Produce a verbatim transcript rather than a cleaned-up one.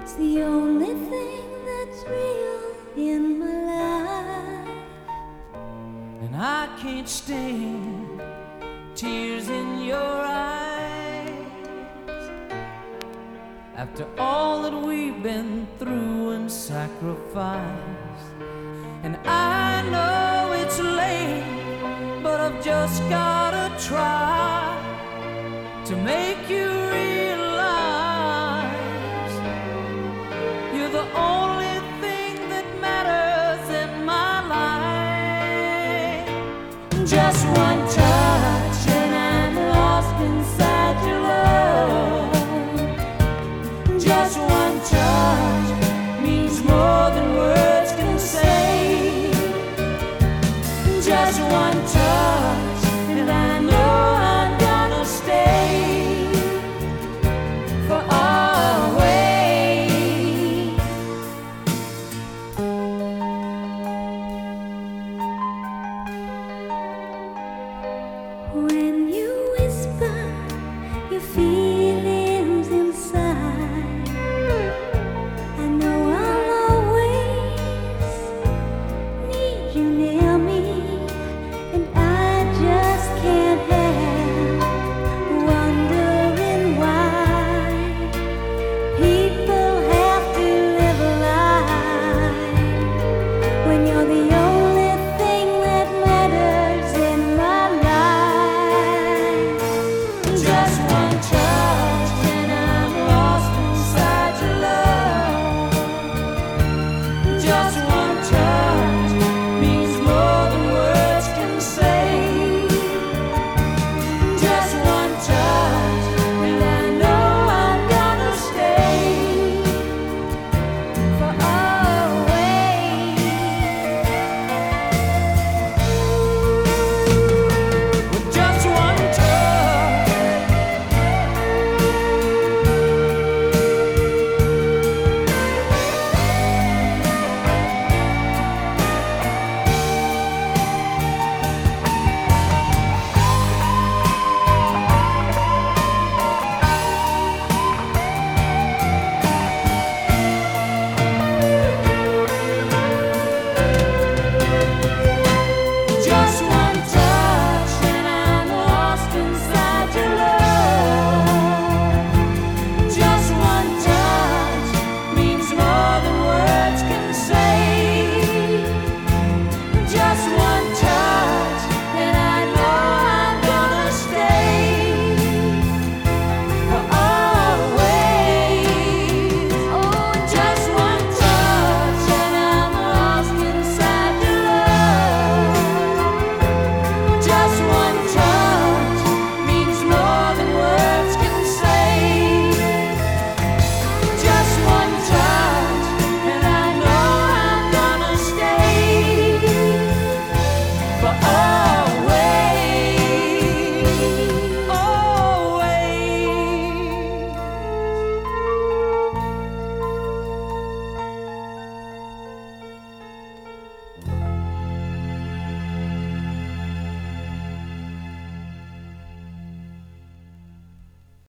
It's the only thing that's real in my life. And I can't stand tears in your eyes after all that we've been through and sacrificed. And I know it's late, but I've just gotta try to make you realize you're the only thing that matters in my life. Just one touch and I'm lost inside your love. Just one touch means more